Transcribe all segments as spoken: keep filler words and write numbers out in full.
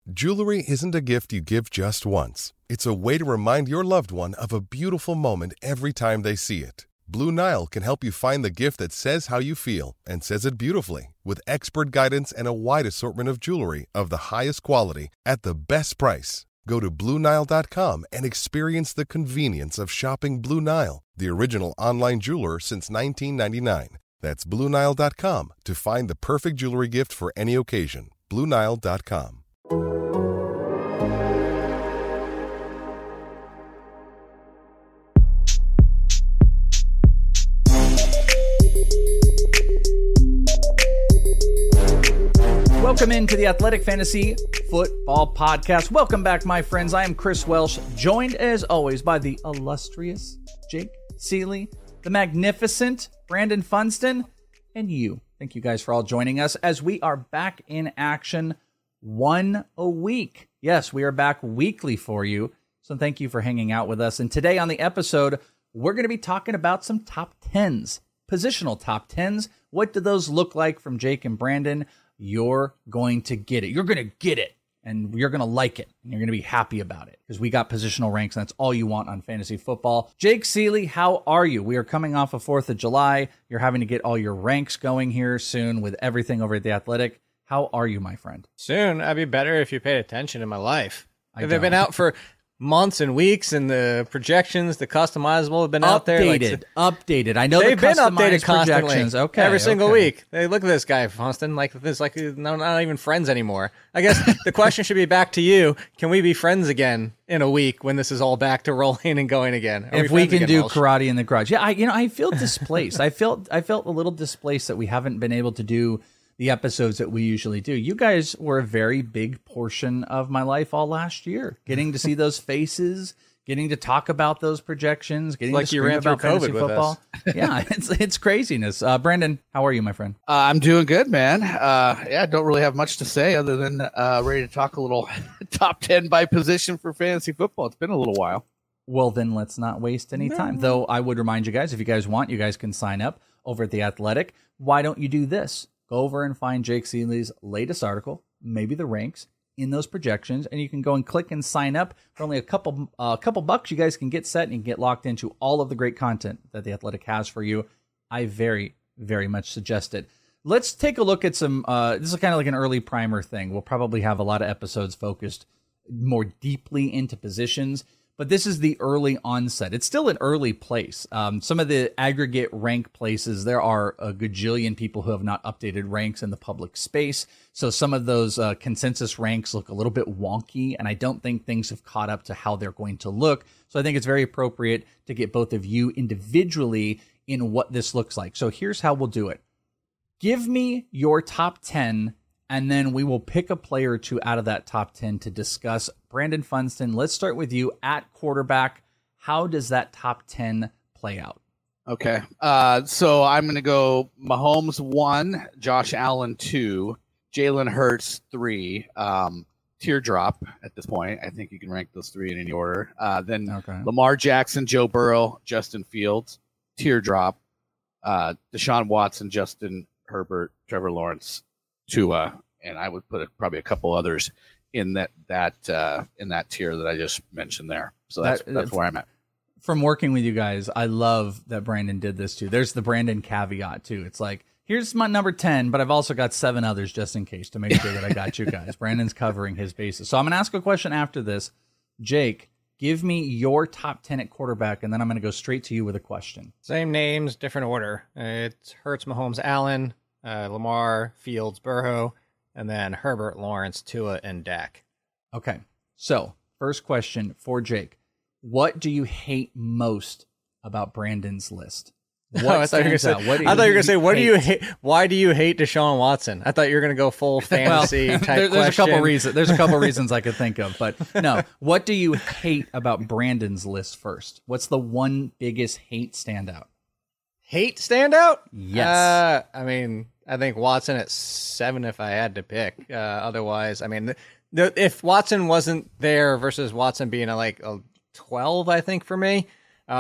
Jewelry isn't a gift you give just once. It's a way to remind your loved one of a beautiful moment every time they see it. Blue Nile can help you find the gift that says how you feel and says it beautifully, with expert guidance and a wide assortment of jewelry of the highest quality at the best price. Go to Blue Nile dot com and experience the convenience of shopping Blue Nile, the original online jeweler since nineteen ninety-nine. That's Blue Nile dot com to find the perfect jewelry gift for any occasion. Blue Nile dot com. Welcome into the Athletic Fantasy Football Podcast. Welcome back, my friends. I am Chris Welsh, joined as always by the illustrious Jake Seeley, the magnificent Brandon Funston, and you. Thank you guys for all joining us as we are back in action one a week. Yes, we are back weekly for you. So thank you for hanging out with us. And today on the episode, we're going to be talking about some top tens, positional top tens. What do those look like from Jake and Brandon? You're going to get it. You're going to get it. And you're going to like it. And you're going to be happy about it. Because we got positional ranks. And that's all you want on fantasy football. Jake Seeley, how are you? We are coming off of fourth of July. You're having to get all your ranks going here soon with everything over at The Athletic. How are you, my friend? Soon. I'd be better if you paid attention in my life. I They've been out for months and weeks, and the projections, the customizable have been updated, out there. Updated, like, updated. I know they've the been updated constantly. Projections. Okay, every single okay. week. Hey, look at this guy, Funston. Like this, like no, not even friends anymore. I guess the question should be back to you: can we be friends again in a week when this is all back to rolling and going again? Are if we, we can again, do Welsh? karate in the garage, yeah. I, you know, I feel displaced. I felt, I felt a little displaced that we haven't been able to do the episodes that we usually do. You guys were a very big portion of my life all last year. Getting to see those faces, getting to talk about those projections, getting like to you scream ran through about fantasy COVID with football. us. Yeah, it's it's craziness. Uh, Brandon, how are you, my friend? Uh, I'm doing good, man. Uh, yeah, I don't really have much to say other than uh, ready to talk a little top ten by position for fantasy football. It's been a little while. Well, then let's not waste any time. Though I would remind you guys, if you guys want, you guys can sign up over at The Athletic. Why don't you do this? Go over and find Jake Seeley's latest article, maybe the ranks, in those projections, and you can go and click and sign up for only a couple a uh, couple bucks. You guys can get set and you can get locked into all of the great content that The Athletic has for you. I very, very much suggest it. Let's take a look at some, uh, this is kind of like an early primer thing. We'll probably have a lot of episodes focused more deeply into positions, but this is the early onset. It's still an early place. Um, some of the aggregate rank places, there are a gajillion people who have not updated ranks in the public space. So some of those uh, consensus ranks look a little bit wonky, and I don't think things have caught up to how they're going to look. So I think it's very appropriate to get both of you individually in what this looks like. So here's how we'll do it. Give me your top ten, and then we will pick a player or two out of that top ten to discuss. Brandon Funston, let's start with you at quarterback. How does that top ten play out? Okay. Uh, so I'm going to go Mahomes one, Josh Allen two, Jalen Hurts three, um, teardrop at this point. I think you can rank those three in any order. Uh, then Okay. Lamar Jackson, Joe Burrow, Justin Fields, teardrop, uh, Deshaun Watson, Justin Herbert, Trevor Lawrence, Tua, and I would put probably a couple others in that that uh, in that tier that I just mentioned there. So that's That- that's where I'm at. From working with you guys, I love that Brandon did this too. There's the Brandon caveat too. It's like, here's my number ten, but I've also got seven others just in case to make sure that I got you guys. Brandon's covering his bases. So I'm going to ask a question after this. Jake, give me your top ten at quarterback, and then I'm going to go straight to you with a question. Same names, different order. Uh, It's Hurts, Mahomes, Allen, uh, Lamar, Fields, Burrow, and then Herbert, Lawrence, Tua, and Dak. Okay. So first question for Jake. What do you hate most about Brandon's list? What Oh, I thought you were gonna stands say. out? What do I thought you were you gonna say. What do you hate? hate? Why do you hate Deshaun Watson? I thought you were gonna go full fantasy Well, type there- there's question. a couple reasons. There's a couple reasons I could think of, but no. What do you hate about Brandon's list first? What's the one biggest hate standout? Hate standout? Yes. Uh, I mean, I think Watson at seven if I had to pick. Uh, otherwise, I mean, the, the, if Watson wasn't there versus Watson being a, like a twelve, I think for me. Um,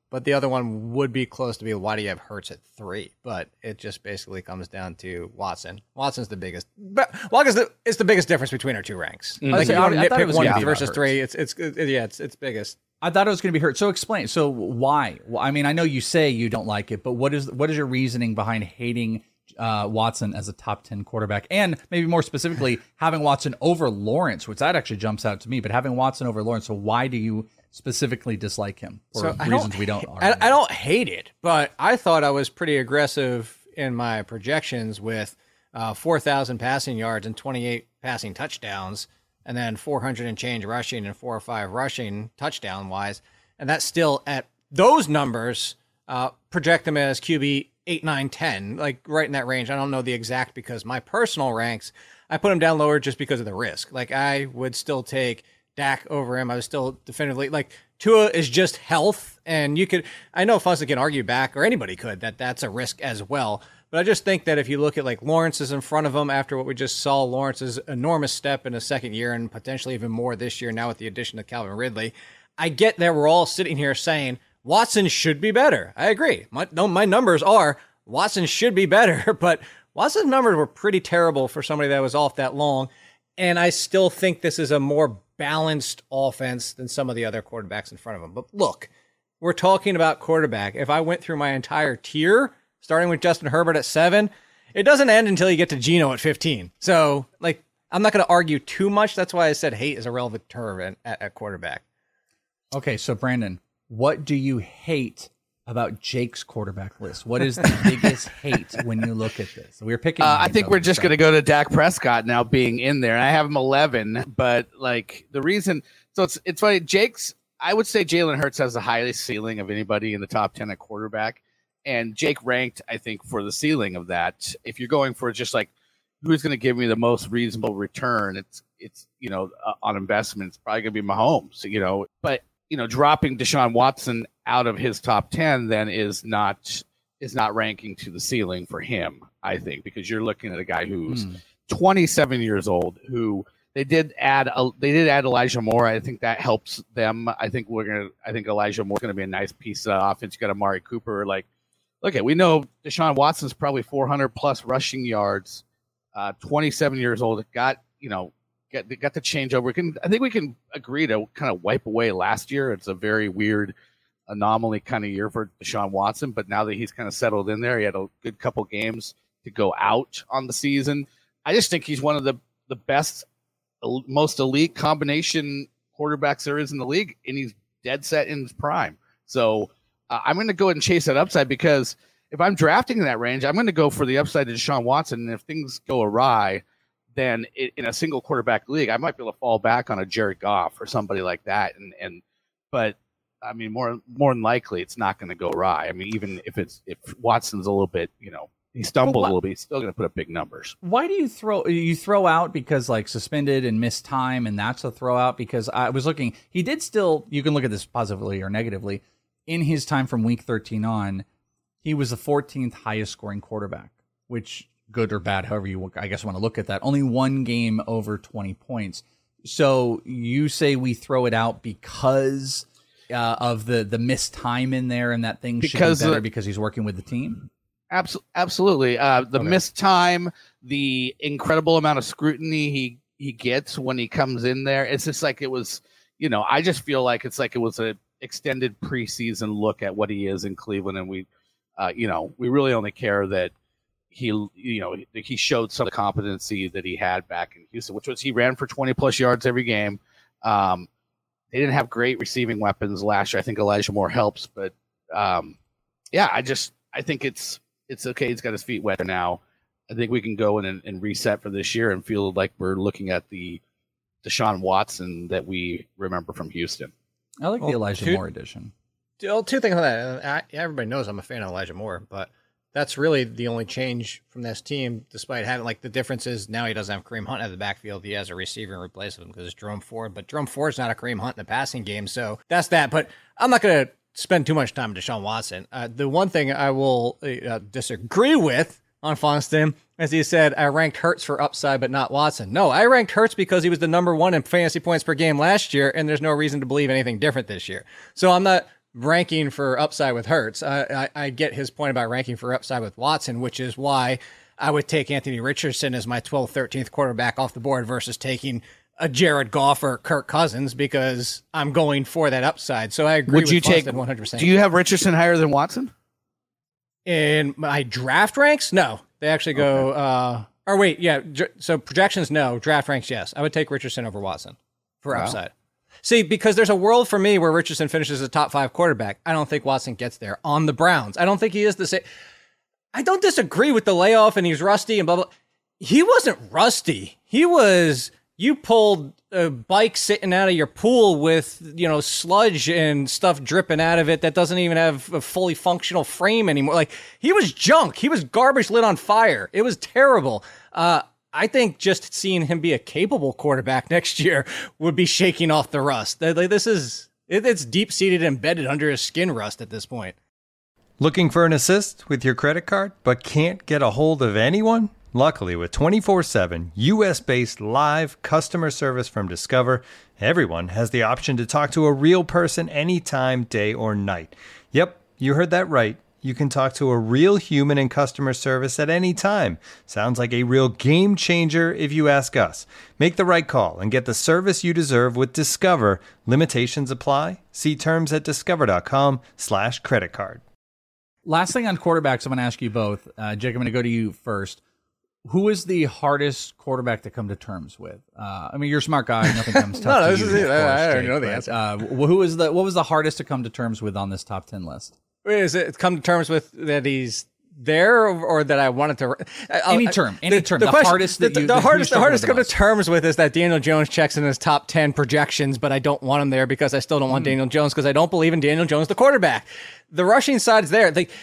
but the other one would be close to be why do you have Hurts at three? But it just basically comes down to Watson. Watson's the biggest. But Watson's the it's the biggest difference between our two ranks. Mm. Like I you want to I thought it nitpick was one gonna be about versus Hurts. three. It's it's it, yeah, it's it's biggest. I thought it was going to be Hurts. So explain. So why? Well, I mean, I know you say you don't like it, but what is what is your reasoning behind hating uh, Watson as a top ten quarterback, and maybe more specifically, having Watson over Lawrence, which that actually jumps out to me. But having Watson over Lawrence, so why do you specifically dislike him for So I reasons don't, we don't? I, I don't hate it, but I thought I was pretty aggressive in my projections with uh, four thousand passing yards and twenty-eight passing touchdowns, and then four hundred and change rushing and four or five rushing touchdown wise. And that's still at those numbers, uh, project them as Q B eight, nine, ten, like right in that range. I don't know the exact because my personal ranks, I put him down lower just because of the risk. Like I would still take Dak over him. I was still definitively like Tua is just health. And you could, I know Funston can argue back or anybody could that that's a risk as well. But I just think that if you look at like Lawrence is in front of him after what we just saw, Lawrence's enormous step in his second year and potentially even more this year now with the addition of Calvin Ridley. I get that we're all sitting here saying Watson should be better. I agree. My, no, my numbers are Watson should be better, but Watson's numbers were pretty terrible for somebody that was off that long. And I still think this is a more balanced offense than some of the other quarterbacks in front of him. But look, we're talking about quarterback. If I went through my entire tier, starting with Justin Herbert at seven, it doesn't end until you get to Geno at fifteen. So, like, I'm not going to argue too much. That's why I said hate is a relevant term at, at, at quarterback. Okay, so Brandon, what do you hate about Jake's quarterback list? What is the biggest hate when you look at this? We're picking. Uh, I think we're just going to go to Dak Prescott now being in there. And I have him eleven, but like the reason, so it's it's funny. Jake's, I would say Jalen Hurts has the highest ceiling of anybody in the top ten at quarterback, and Jake ranked, I think, for the ceiling of that. If you're going for just like who's going to give me the most reasonable return, it's it's you know uh, on investment, it's probably going to be Mahomes. You know, but you know, dropping Deshaun Watson out of his top ten then is not is not ranking to the ceiling for him, I think, because you're looking at a guy who's mm. twenty-seven years old, who they did add a, they did add Elijah Moore. I think that helps them. I think we're gonna I think Elijah Moore's gonna be a nice piece of offense. You got Amari Cooper. Like, look at we know Deshaun Watson's probably four hundred plus rushing yards, uh, twenty-seven years old. Got you know. Get, got to change over. We can, I think we can agree to kind of wipe away last year. It's a very weird anomaly kind of year for Deshaun Watson, but now that he's kind of settled in there, he had a good couple games to go out on the season. I just think he's one of the, the best, most elite combination quarterbacks there is in the league, and he's dead set in his prime. So uh, I'm going to go ahead and chase that upside because if I'm drafting in that range, I'm going to go for the upside to Deshaun Watson, and if things go awry, then in a single quarterback league, I might be able to fall back on a Jared Goff or somebody like that. And, and, but I mean, more, more than likely it's not going to go awry. I mean, even if it's, if Watson's a little bit, you know, he stumbled a little bit, he's still going to put up big numbers. Why do you throw, you throw out because like suspended and missed time and that's a throw out? Because I was looking, he did still, you can look at this positively or negatively in his time from week thirteen on, he was the fourteenth highest scoring quarterback, which good or bad, however you, I guess, want to look at that. Only one game over twenty points. So you say we throw it out because uh, of the the missed time in there, and that thing should because, be better uh, because he's working with the team? Abso- absolutely. Uh, the Okay. missed time, the incredible amount of scrutiny he, he gets when he comes in there. It's just like it was, you know, I just feel like it's like it was a extended preseason look at what he is in Cleveland. And we, uh, you know, we really only care that he, you know, he showed some of the competency that he had back in Houston, which was he ran for twenty plus yards every game. Um, they didn't have great receiving weapons last year. I think Elijah Moore helps, but um, yeah, I just, I think it's, it's okay. He's got his feet wet now. I think we can go in and, and reset for this year and feel like we're looking at the Deshaun Watson that we remember from Houston. I like Well, the Elijah two- Moore edition. Well, two things on that. I, everybody knows I'm a fan of Elijah Moore, but that's really the only change from this team, despite having, like, the difference is now he doesn't have Kareem Hunt at the backfield. He has a receiver in replace of him because it's Jerome Ford, but Jerome Ford's not a Kareem Hunt in the passing game, so that's that. But I'm not going to spend too much time on Deshaun Watson. Uh, the one thing I will uh, disagree with on Fonston, as he said, I ranked Hurts for upside, but not Watson. No, I ranked Hurts because he was the number one in fantasy points per game last year, and there's no reason to believe anything different this year. So I'm not ranking for upside with Hurts. I, I, I get his point about ranking for upside with Watson, which is why I would take Anthony Richardson as my twelfth, thirteenth quarterback off the board versus taking a Jared Goff or Kirk Cousins, because I'm going for that upside. So I agree Would with you Boston take, one hundred percent. Do you have Richardson higher than Watson? In my draft ranks? No. They actually go, okay. uh, or wait, yeah. So projections, no. Draft ranks, yes. I would take Richardson over Watson for wow. upside. See, because there's a world for me where Richardson finishes a top five quarterback. I don't think Watson gets there on the Browns. I don't think he is the same. I don't disagree with the layoff and he's rusty and blah, blah. He wasn't rusty. He was, you pulled a bike sitting out of your pool with, you know, sludge and stuff dripping out of it that doesn't even have a fully functional frame anymore. Like, he was junk. He was garbage lit on fire. It was terrible. Uh, I think just seeing him be a capable quarterback next year would be shaking off the rust. This is, it's deep-seated, embedded under his skin rust at this point. Looking for an assist with your credit card, but can't get a hold of anyone? Luckily, with twenty-four seven U S-based live customer service from Discover, everyone has the option to talk to a real person anytime, day or night. Yep, you heard that right. You can talk to a real human in customer service at any time. Sounds like a real game changer if you ask us. Make the right call and get the service you deserve with Discover. Limitations apply. See terms at discover.com slash credit card. Last thing on quarterbacks, I'm going to ask you both. Uh, Jake, I'm going to go to you first. Who is the hardest quarterback to come to terms with? Uh, I mean, you're a smart guy. Nothing comes tough no, to this you. Is it. Course, I don't Jake, know the but, answer. Uh, who is the? What was the hardest to come to terms with on this top ten list? Is it come to terms with that he's there, or, or that I wanted to? I'll, any term, any the, term. The, the question, hardest. That the, you, the, the hardest. The hardest to come to most. terms with is that Daniel Jones checks in his top ten projections, but I don't want him there because I still don't want mm. Daniel Jones because I don't believe in Daniel Jones, the quarterback. The rushing side is there. Like,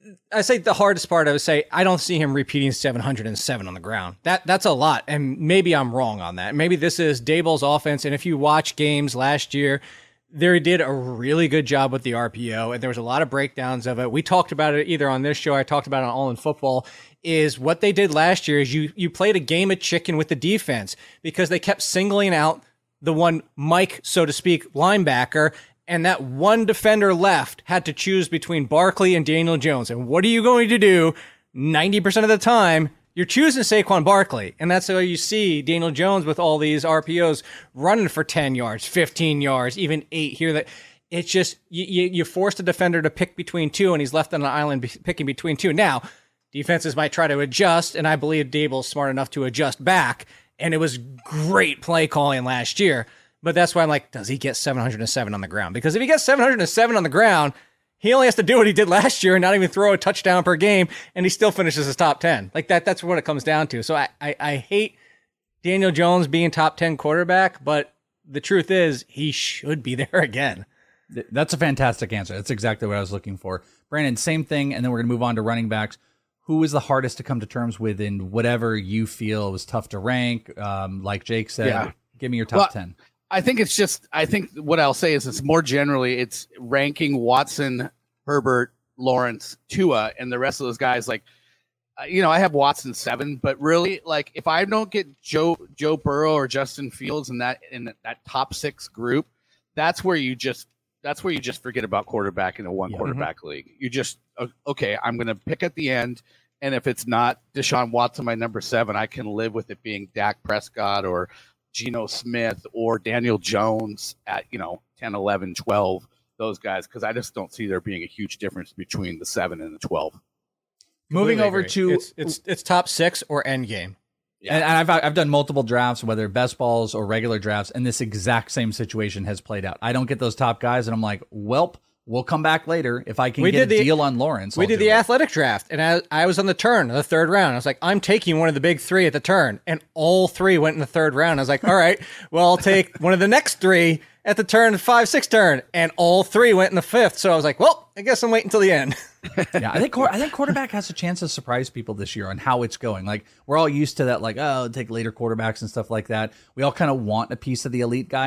I say the hardest part, I would say, I don't see him repeating seven hundred seven on the ground. That That's a lot, and maybe I'm wrong on that. Maybe this is Daboll's offense, and if you watch games last year, they did a really good job with the R P O, and there was a lot of breakdowns of it. We talked about it either on this show, I talked about it on All in Football, is what they did last year is you you played a game of chicken with the defense because they kept singling out the one Mike, so to speak, linebacker, and that one defender left had to choose between Barkley and Daniel Jones. And what are you going to do? ninety percent of the time, you're choosing Saquon Barkley. And that's how you see Daniel Jones with all these R P Os running for ten yards, fifteen yards, even eight here. That it's just, you, you, you forced a defender to pick between two, and he's left on an island picking between two. Now, defenses might try to adjust, and I believe Daboll's smart enough to adjust back. And it was great play calling last year. But that's why I'm like, does he get seven hundred seven on the ground? Because if he gets seven hundred seven on the ground, he only has to do what he did last year and not even throw a touchdown per game, and he still finishes his top ten. Like that, that's what it comes down to. So I, I, I hate Daniel Jones being top ten quarterback, but the truth is he should be there again. That's a fantastic answer. That's exactly what I was looking for. Brandon, same thing, and then we're going to move on to running backs. Who is the hardest to come to terms with in whatever you feel was tough to rank? Um, like Jake said, yeah. Give me your top well, ten. I think it's just, I think what I'll say is it's more generally, it's ranking Watson, Herbert, Lawrence, Tua, and the rest of those guys. Like, uh, you know, I have Watson seven, but really, like, if I don't get Joe Joe Burrow or Justin Fields in that in that top six group, that's where you just that's where you just forget about quarterback in a one yeah. quarterback mm-hmm. league. You just okay, I'm going to pick at the end, and if it's not Deshaun Watson, my number seven, I can live with it being Dak Prescott or Geno Smith or Daniel Jones at, you know, ten, eleven, twelve, those guys, because I just don't see there being a huge difference between the seven and the twelve. Moving Completely over agree. to it's, it's it's top six or end game. Yeah. And, and I've I've done multiple drafts, whether best balls or regular drafts, and this exact same situation has played out. I don't get those top guys, and I'm like, welp, we'll come back later if I can we get did a the, deal on Lawrence. We I'll did the it. athletic draft, and I, I was on the turn, the third round. I was like, I'm taking one of the big three at the turn, and all three went in the third round. I was like, all right, well, I'll take one of the next three at the turn, five, six turn, and all three went in the fifth. So I was like, well, I guess I'm waiting until the end. yeah, I think I think quarterback has a chance to surprise people this year on how it's going. Like, we're all used to that, like, oh, take later quarterbacks and stuff like that. We all kind of want a piece of the elite guys.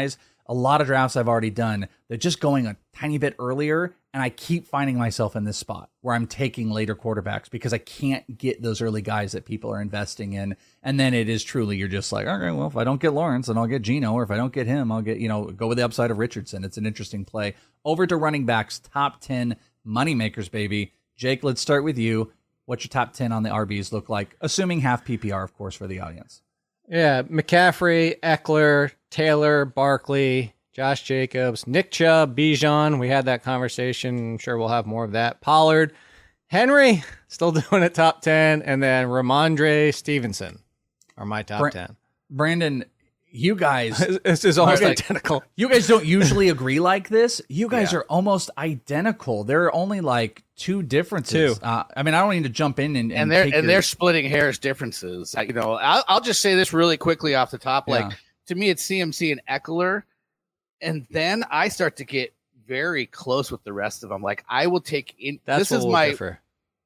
a lot of drafts I've already done, they're just going a tiny bit earlier, and I keep finding myself in this spot where I'm taking later quarterbacks because I can't get those early guys that people are investing in. And then it is truly, you're just like, okay, well, if I don't get Lawrence, then I'll get Geno, or if I don't get him, I'll get, you know, go with the upside of Richardson. It's an interesting play. Over to running backs, top ten moneymakers, baby. Jake, let's start with you. What's your top ten on the R Bs look like? Assuming half P P R, of course, for the audience. Yeah, McCaffrey, Eckler, Taylor, Barkley, Josh Jacobs, Nick Chubb, Bijan. We had that conversation. I'm sure we'll have more of that. Pollard, Henry, still doing it top ten. And then Ramondre Stevenson are my top Bra- ten. Brandon, you guys... This is almost like, identical. You guys don't usually agree like this. You guys Yeah. are almost identical. There are only like two differences. Two. Uh, I mean, I don't need to jump in and, and, and they're take and your- they're splitting hairs differences. I, you know, I'll, I'll just say this really quickly off the top. Like Yeah. to me, it's C M C and Eckler, and then I start to get very close with the rest of them. Like I will take in. That's this what is we'll my differ.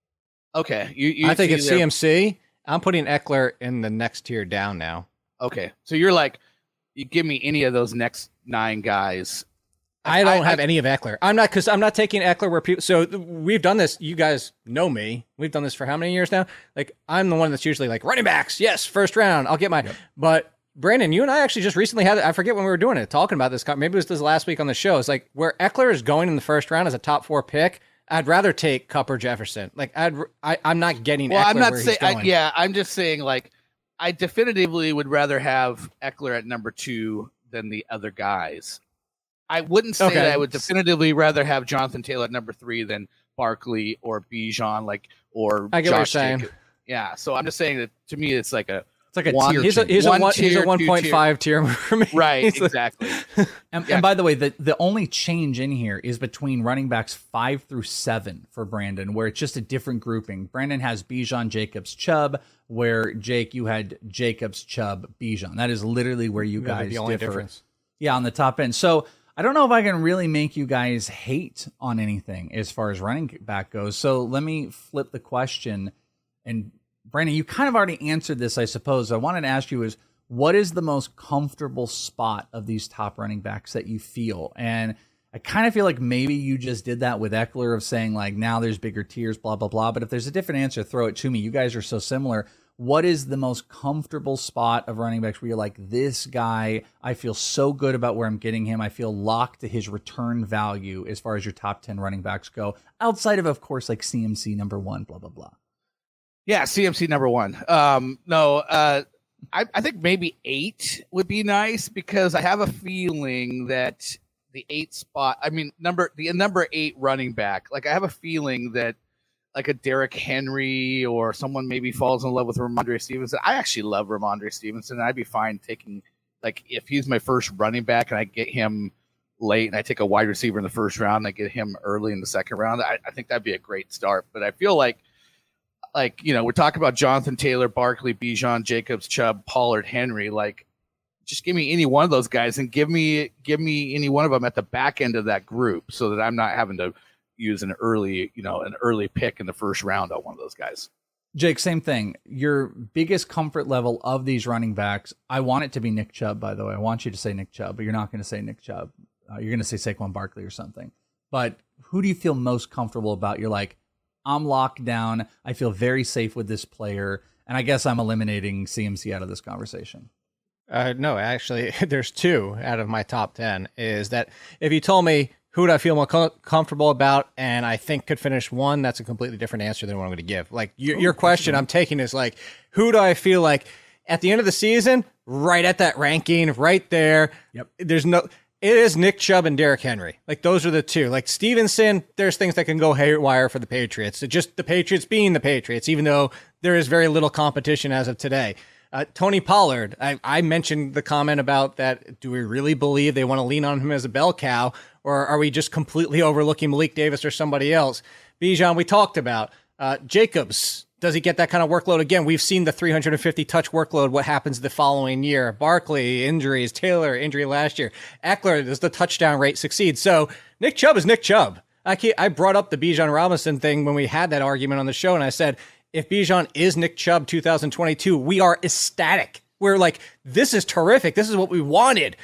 okay. You, you I think see it's there- C M C. I'm putting Eckler in the next tier down now. Okay, so you're like, you give me any of those next nine guys. I don't I- have I- any of Eckler. I'm not because I'm not taking Eckler where people. So th- we've done this. You guys know me. We've done this for how many years now? Like I'm the one that's usually like running backs. Yes, first round. I'll get my. But Brandon, you and I actually just recently had. I forget when we were doing it, talking about this. Maybe it was this last week on the show. It's like where Eckler is going in the first round as a top four pick. I'd rather take Kupp or Jefferson. Like I'd. I, I'm not getting. Well, Eckler I'm not where saying. he's going. Yeah, I'm just saying. Like, I definitively would rather have Eckler at number two than the other guys. I wouldn't say Okay. that I would definitively rather have Jonathan Taylor at number three than Barkley or Bijan, like or I get what you're Josh saying. Jacobs. Yeah, so I'm just saying that to me, it's like a It's like a one- tier. He's a change. he's a One one, he's tier, a two one point five tier for me. right, He's like- exactly. And, Yeah. and by the way, the, the only change in here is between running backs five through seven for Brandon, where it's just a different grouping. Brandon has Bijan, Jacobs, Chubb, where Jake, you had Jacobs, Chubb, Bijan. That is literally where you Yeah, guys the only differ. difference. Yeah, on the top end. So I don't know if I can really make you guys hate on anything as far as running back goes. So let me flip the question. And Brandon, you kind of already answered this, I suppose. I wanted to ask you is, what is the most comfortable spot of these top running backs that you feel? And I kind of feel like maybe you just did that with Eckler of saying like, now there's bigger tiers, blah, blah, blah. But if there's a different answer, throw it to me. You guys are so similar. What is the most comfortable spot of running backs where you're like, this guy, I feel so good about where I'm getting him. I feel locked to his return value as far as your top ten running backs go, outside of, of course, like C M C number one, blah, blah, blah. Yeah, C M C number one. Um, no, uh, I, I think maybe eight would be nice because I have a feeling that the eight spot, I mean, number the number eight running back, like I have a feeling that like a Derrick Henry or someone maybe falls in love with Ramondre Stevenson. I actually love Ramondre Stevenson. I'd be fine taking, like, if he's my first running back and I get him late and I take a wide receiver in the first round and I get him early in the second round, I, I think that'd be a great start. But I feel like, like, you know, we're talking about Jonathan Taylor, Barkley, Bijan, Jacobs, Chubb, Pollard, Henry. Like, just give me any one of those guys and give me give me any one of them at the back end of that group so that I'm not having to use an early, you know, an early pick in the first round on one of those guys. Jake, same thing. Your biggest comfort level of these running backs, I want it to be Nick Chubb, by the way. I want you to say Nick Chubb, but you're not going to say Nick Chubb. Uh, you're going to say Saquon Barkley or something. But who do you feel most comfortable about? You're like, I'm locked down. I feel very safe with this player. And I guess I'm eliminating C M C out of this conversation. Uh, no, actually, there's two out of my top ten. Is that if you told me who would I feel more co- comfortable about and I think could finish one, that's a completely different answer than what I'm going to give. Like your, your question I'm taking is like, who do I feel like at the end of the season, right at that ranking, right there. Yep. There's no, it is Nick Chubb and Derrick Henry. Like those are the two. Like Stevenson, there's things that can go haywire for the Patriots. It's just the Patriots being the Patriots, even though there is very little competition as of today. Uh, Tony Pollard, I, I mentioned the comment about that. Do we really believe they want to lean on him as a bell cow, or are we just completely overlooking Malik Davis or somebody else? Bijan, we talked about. Uh, Jacobs, does he get that kind of workload again? We've seen the three hundred fifty touch workload. What happens the following year? Barkley, injuries. Taylor, injury last year. Eckler, does the touchdown rate succeed? So Nick Chubb is Nick Chubb. I, can't, I brought up the Bijan Robinson thing when we had that argument on the show, and I said, if Bijan is Nick Chubb two thousand twenty-two, we are ecstatic. We're like, this is terrific. This is what we wanted.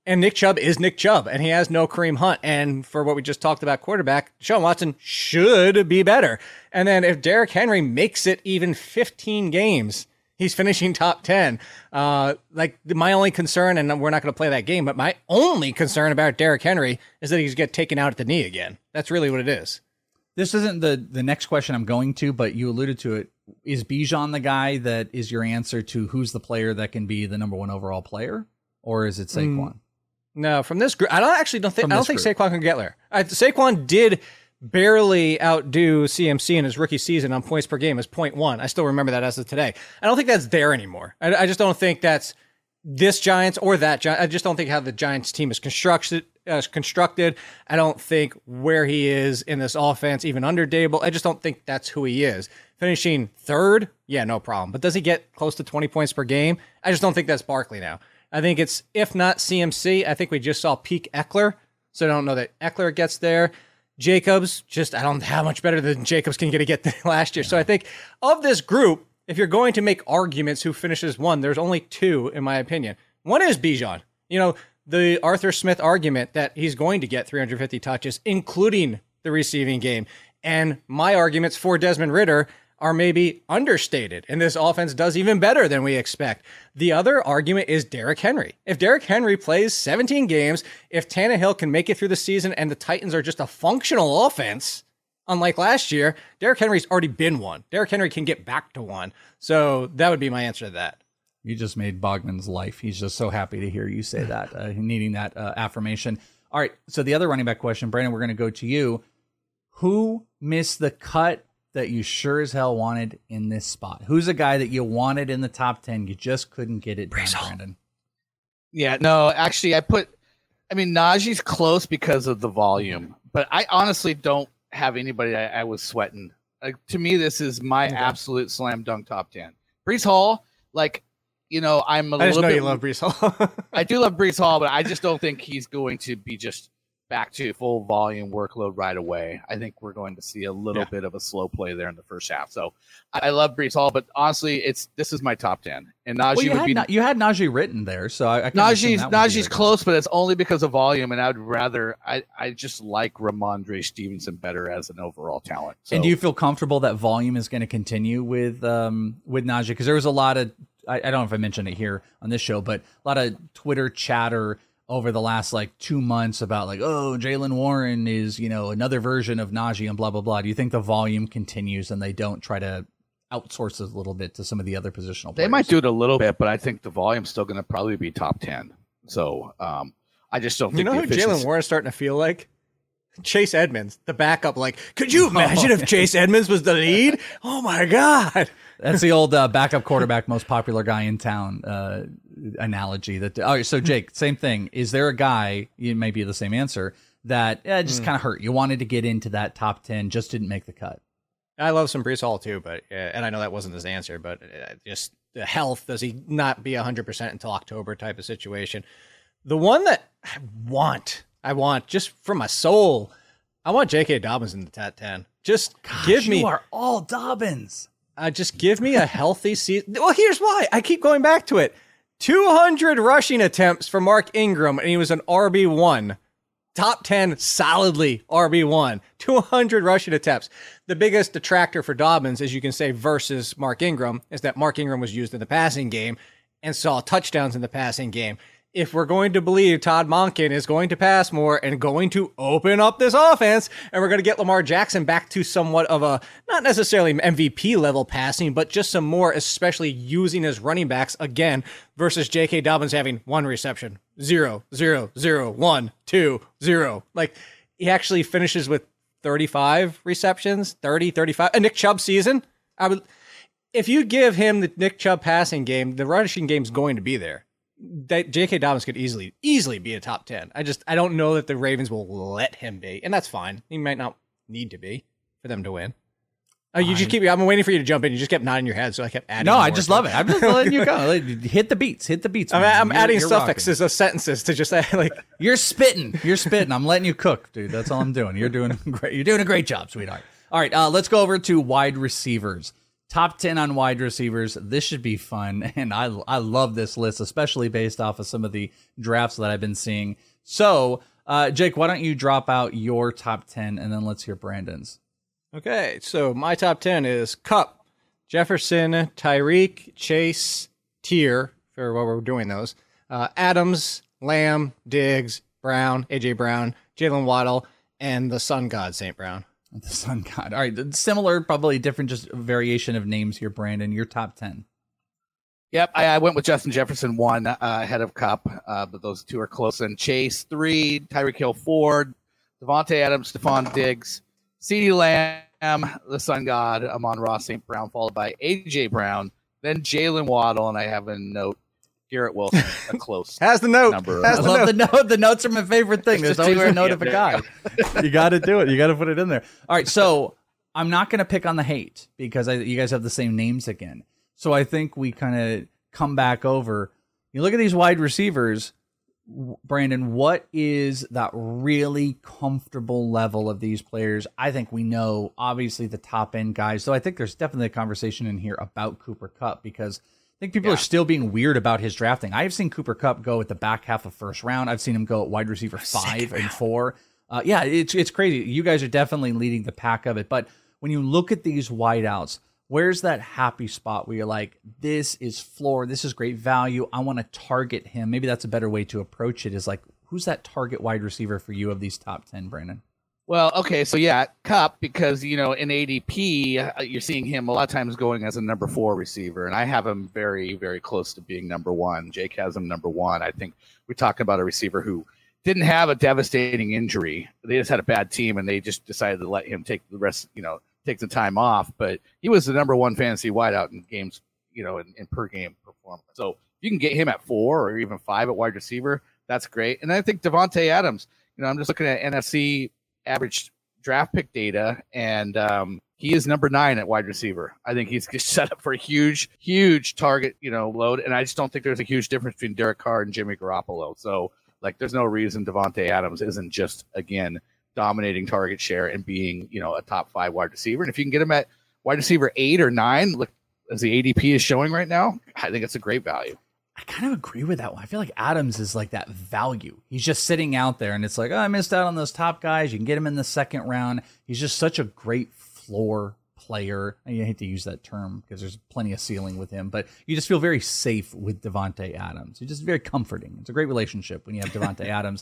And Nick Chubb is Nick Chubb, and he has no Kareem Hunt. And for what we just talked about, quarterback, Deshaun Watson should be better. And then if Derrick Henry makes it even fifteen games, he's finishing top ten. Uh, like my only concern, and we're not going to play that game, but my only concern about Derrick Henry is that he's get taken out at the knee again. That's really what it is. This isn't the, the next question I'm going to, but you alluded to it. Is Bijan the guy that is your answer to who's the player that can be the number one overall player? Or is it Saquon? Mm. No, from this group, I don't actually don't think I don't think group. Saquon can get there. I, Saquon did barely outdo C M C in his rookie season on points per game as point one. I still remember that as of today. I don't think that's there anymore. I, I just don't think that's this Giants or that Giants. I just don't think how the Giants team is constructed. Uh, constructed. I don't think where he is in this offense, even under Dable. I just don't think that's who he is. Finishing third, yeah, no problem. But does he get close to twenty points per game? I just don't think that's Barkley now. I think it's, if not C M C, I think we just saw peak Eckler. So I don't know that Eckler gets there. Jacobs, just, I don't know how much better than Jacobs can get to get than last year. So I think of this group, if you're going to make arguments who finishes one, there's only two, in my opinion. One is Bijan. You know, the Arthur Smith argument that he's going to get three hundred fifty touches, including the receiving game. And my arguments for Desmond Ridder are maybe understated, and this offense does even better than we expect. The other argument is Derrick Henry. If Derrick Henry plays seventeen games, if Tannehill can make it through the season and the Titans are just a functional offense, unlike last year, Derrick Henry's already been one. Derrick Henry can get back to one. So that would be my answer to that. You just made Bogman's life. He's just so happy to hear you say that, uh, needing that uh, affirmation. All right, so the other running back question, Brandon, we're going to go to you. Who missed the cut that you sure as hell wanted in this spot? Who's a guy that you wanted in the top ten? You just couldn't get it done, Brandon. Yeah, no, actually, I put, I mean, Najee's close because of the volume, but I honestly don't have anybody I, I was sweating. Like, to me, this is my okay. absolute slam dunk top ten. Breece Hall, like, you know, I'm a I just little know bit. You love Breece Hall. I do love Breece Hall, but I just don't think he's going to be just back to full volume workload right away. I think we're going to see a little yeah. bit of a slow play there in the first half. So I, I love Breece Hall, but honestly, it's this is my top ten. And Najee well, you would had be Na- you had Najee written there, so I, I Najee's Najee's close, but it's only because of volume. And I'd rather I, I just like Ramondre Stevenson better as an overall talent. So. And do you feel comfortable that volume is going to continue with um with Najee? Because there was a lot of I, I don't know if I mentioned it here on this show, but a lot of Twitter chatter over the last like two months about like, oh, Jaylen Warren is, you know, another version of Najee and blah, blah, blah. Do you think the volume continues and they don't try to outsource it a little bit to some of the other positional players? They might do it a little bit, but I think the volume's still going to probably be top ten. So um, I just don't think you know who Jaylen Warren's starting to feel like? Chase Edmonds, the backup. Like, could you imagine if Chase Edmonds was the lead? Oh my God. That's the old uh, backup quarterback, most popular guy in town uh, analogy. That all right, so Jake, same thing. Is there a guy, you may be the same answer, that eh, just mm. kind of hurt? You wanted to get into that top ten, just didn't make the cut. I love some Breece Hall too, but uh, and I know that wasn't his answer, but uh, just the health, does he not be one hundred percent until October type of situation? The one that I want, I want just from my soul, I want J K. Dobbins in the top ten. Just Gosh, give me. You are all Dobbins. Uh, just give me a healthy season. Well, here's why. I keep going back to it. two hundred rushing attempts for Mark Ingram, and he was an R B one. Top ten, solidly R B one. two hundred rushing attempts. The biggest detractor for Dobbins, as you can say, versus Mark Ingram, is that Mark Ingram was used in the passing game and saw touchdowns in the passing game. If we're going to believe Todd Monken is going to pass more and going to open up this offense, and we're going to get Lamar Jackson back to somewhat of a, not necessarily M V P level passing, but just some more, especially using his running backs again versus J K. Dobbins having one reception, zero, zero, zero, one, two, zero. Like, he actually finishes with thirty-five receptions, thirty, thirty-five. A Nick Chubb season, I would, if you give him the Nick Chubb passing game, the rushing game's going to be there. That J K. Dobbins could easily, easily be a top ten. I just, I don't know that the Ravens will let him be, and that's fine. He might not need to be for them to win. Oh, you just keep. I'm waiting for you to jump in. You just kept nodding your head, so I kept adding. No, I just love it. I'm just letting you go. Hit the beats. Hit the beats. I'm, I'm you're, adding you're suffixes rocking. Of sentences to just like. You're spitting. You're spitting. I'm letting you cook, dude. That's all I'm doing. You're doing great. You're doing a great job, sweetheart. All right, uh, let's go over to wide receivers. Top ten on wide receivers. This should be fun. And I, I love this list, especially based off of some of the drafts that I've been seeing. So, uh, Jake, why don't you drop out your top ten and then let's hear Brandon's. Okay, so my top ten is Kupp, Jefferson, Tyreek, Chase, Tier, for what we're doing those, uh, Adams, Lamb, Diggs, Brown, A J. Brown, Jalen Waddle, and the Sun God, Saint Brown. The Sun God. All right, similar, probably different, just variation of names here, Brandon. Your top ten. Yep, I, I went with Justin Jefferson one uh, ahead of Kupp, uh, but those two are close. And Chase three, Tyreek Hill four, Devontae Adams, Stephon Diggs, CeeDee Lamb, the Sun God, Amon-Ra, Saint Brown, followed by A J. Brown, then Jalen Waddle, and I have a note, Garrett Wilson, a close Has the note. number. Has I the love note. the note. The notes are my favorite thing. There's always a note of a guy. You got to do it. You got to put it in there. All right, so I'm not going to pick on the hate because I, you guys have the same names again. So I think we kind of come back over. You look at these wide receivers, Brandon, what is that really comfortable level of these players? I think we know, obviously, the top end guys. So I think there's definitely a conversation in here about Cooper Kupp because I think people yeah. are still being weird about his drafting. I have seen Cooper Kupp go at the back half of first round. I've seen him go at wide receiver five and four. Uh, yeah, it's it's crazy. You guys are definitely leading the pack of it. But when you look at these wideouts, where's that happy spot where you're like, this is floor, this is great value, I want to target him? Maybe that's a better way to approach it, is like, who's that target wide receiver for you of these top ten, Brandon? Well, okay, so yeah, Kupp, because, you know, in A D P, uh, you're seeing him a lot of times going as a number four receiver, and I have him very, very close to being number one. Jake has him number one. I think we're talking about a receiver who didn't have a devastating injury. They just had a bad team, and they just decided to let him take the rest, you know, take the time off. But he was the number one fantasy wideout in games, you know, in, in per game performance. So if you can get him at four or even five at wide receiver, that's great. And I think Devontae Adams, you know, I'm just looking at N F C average draft pick data, and um, he is number nine at wide receiver. I think he's just set up for a huge, huge target, you know, load. And I just don't think there's a huge difference between Derek Carr and Jimmy Garoppolo. So, like, there's no reason Devontae Adams isn't just, again, dominating target share and being, you know, a top five wide receiver. And if you can get him at wide receiver eight or nine, look, as the A D P is showing right now, I think it's a great value. I kind of agree with that one. I feel like Adams is like that value. He's just sitting out there, and it's like, oh, I missed out on those top guys. You can get him in the second round. He's just such a great floor player. I hate to use that term because there's plenty of ceiling with him, but you just feel very safe with Devontae Adams. It's just very comforting. It's a great relationship when you have Devontae Adams.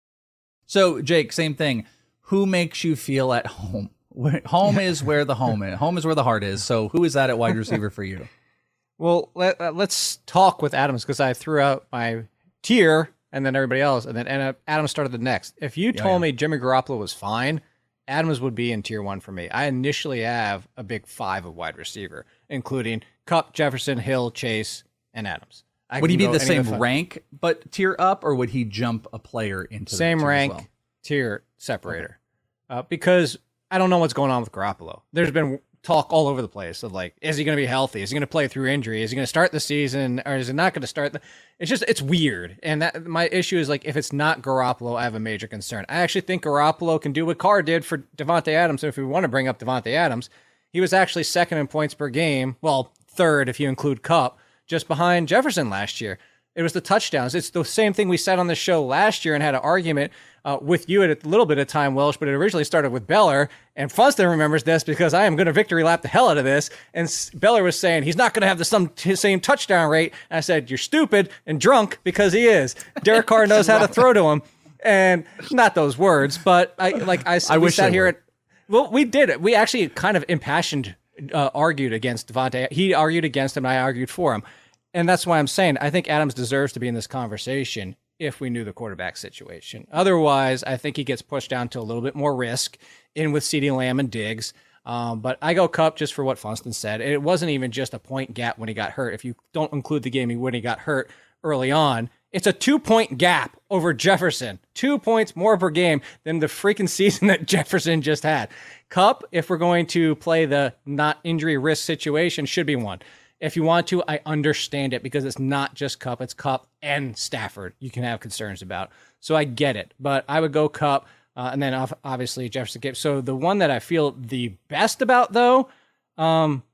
So, Jake, same thing. Who makes you feel at home? Home is where the home is. Home is where the heart is. So who is that at wide receiver for you? Well, let, uh, let's talk with Adams because I threw out my tier and then everybody else, and then and, uh, Adams started the next. If you Yeah, told yeah. me Jimmy Garoppolo was fine, Adams would be in tier one for me. I initially have a big five of wide receiver, including Kupp, Jefferson, Hill, Chase, and Adams. I Would he can be go the any same of the five. rank but tier up, or would he jump a player into the Same tier as rank, well? tier separator. Uh, because I don't know what's going on with Garoppolo. There's been talk all over the place of like, is he going to be healthy? Is he going to play through injury? Is he going to start the season, or is he not going to start? The... It's just, it's weird. And that my issue is like, if it's not Garoppolo, I have a major concern. I actually think Garoppolo can do what Carr did for Devontae Adams. So if we want to bring up Devontae Adams, he was actually second in points per game. Well, third if you include Kupp, just behind Jefferson last year. It was the touchdowns. It's the same thing we said on the show last year and had an argument uh, with you at a little bit of time, Welsh, but it originally started with Beller. And Funston remembers this because I am going to victory lap the hell out of this. And S- Beller was saying he's not going to have the some t- same touchdown rate. And I said, you're stupid and drunk because he is. Derek Carr knows how to throw to him. And not those words, but I like I, I we wish sat they here were. at well, we did it. We actually kind of impassioned uh, argued against Devontae. He argued against him, and I argued for him. And that's why I'm saying I think Adams deserves to be in this conversation if we knew the quarterback situation. Otherwise, I think he gets pushed down to a little bit more risk in with CeeDee Lamb and Diggs. Um, but I go Kupp just for what Funston said. It wasn't even just a point gap when he got hurt. If you don't include the game when he got hurt early on, it's a two-point gap over Jefferson. Two points more per game than the freaking season that Jefferson just had. Kupp, if we're going to play the not injury risk situation, should be one. If you want to, I understand it because it's not just Kupp, it's Kupp and Stafford you can have concerns about. So I get it, but I would go Kupp, uh, and then obviously Jefferson Gibbs. So the one that I feel the best about, though, um,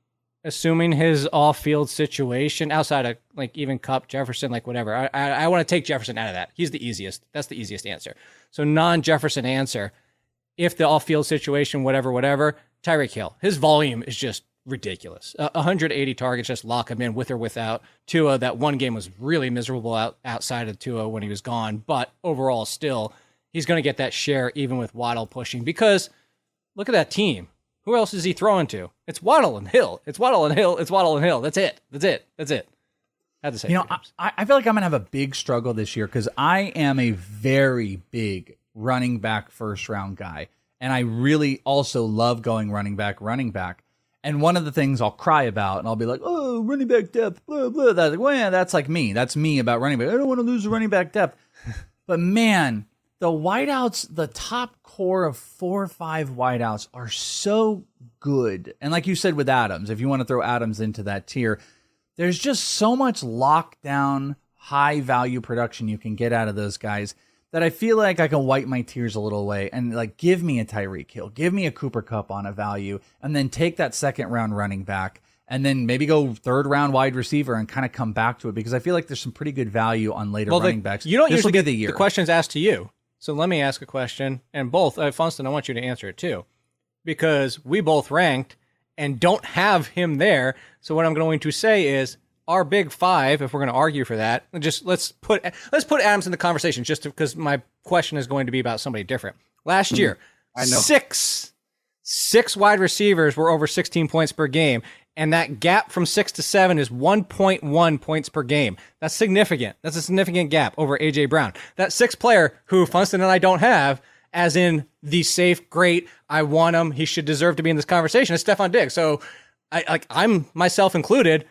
assuming his off-field situation outside of like even Kupp, Jefferson, like whatever. I I, I want to take Jefferson out of that. He's the easiest. That's the easiest answer. So non-Jefferson answer. If the off-field situation, whatever, whatever, Tyreek Hill. His volume is just ridiculous. Uh, one hundred eighty targets, just lock him in with or without. Tua, that one game was really miserable out, outside of Tua when he was gone. But overall, still, he's going to get that share even with Waddle pushing. Because look at that team. Who else is he throwing to? It's Waddle and Hill. It's Waddle and Hill. It's Waddle and Hill. That's it. That's it. That's it. Had to say. You know, I, I feel like I'm going to have a big struggle this year because I am a very big running back first round guy. And I really also love going running back, running back. And one of the things I'll cry about, and I'll be like, oh, running back depth, blah, blah. That's like, well, yeah, that's like me. That's me about running back. I don't want to lose the running back depth. But man, the wideouts, the top core of four or five wideouts are so good. And like you said with Adams, if you want to throw Adams into that tier, there's just so much lockdown, high value production you can get out of those guys that I feel like I can wipe my tears a little away and like give me a Tyreek Hill, give me a Cooper Kupp on a value, and then take that second round running back and then maybe go third round wide receiver and kind of come back to it because I feel like there's some pretty good value on later well, running the, backs. You don't this usually will get be the year. The questions asked to you. So let me ask a question, and both, uh, Funston, I want you to answer it too, because we both ranked and don't have him there. So what I'm going to say is, our big five, if we're going to argue for that, just let's put let's put Adams in the conversation, just because my question is going to be about somebody different. Last year, I know. six six wide receivers were over sixteen points per game, and that gap from six to seven is one point one points per game. That's significant. That's a significant gap over A J Brown. That sixth player who Funston and I don't have, as in the safe, great, I want him, he should deserve to be in this conversation, is Stefon Diggs. So, I like I'm myself included.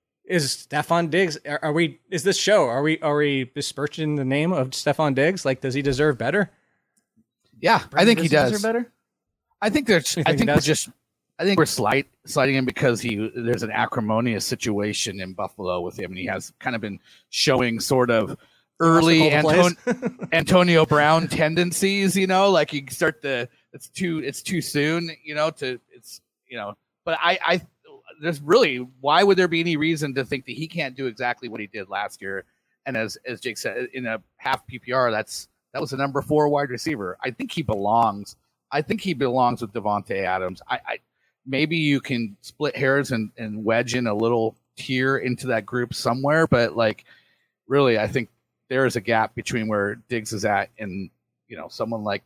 Is Stefon Diggs? Are, are we? Is this show? Are we? Are we besmirching the name of Stefon Diggs? Like, does he deserve better? Yeah, I think he does. Better. I think there's. think I he think we're does? just. I think we're slight sliding him because he there's an acrimonious situation in Buffalo with him, and he has kind of been showing sort of early Multiple Anton- Antonio Brown tendencies. You know, like you start the it's too it's too soon. You know, to it's you know. But I I there's really why would there be any reason to think that he can't do exactly what he did last year? And as as Jake said, in a half P P R, that's that was a number four wide receiver. I think he belongs. I think he belongs with Devontae Adams. I, I maybe you can split hairs and, and wedge in a little tier into that group somewhere, but like really, I think there is a gap between where Diggs is at and you know someone like.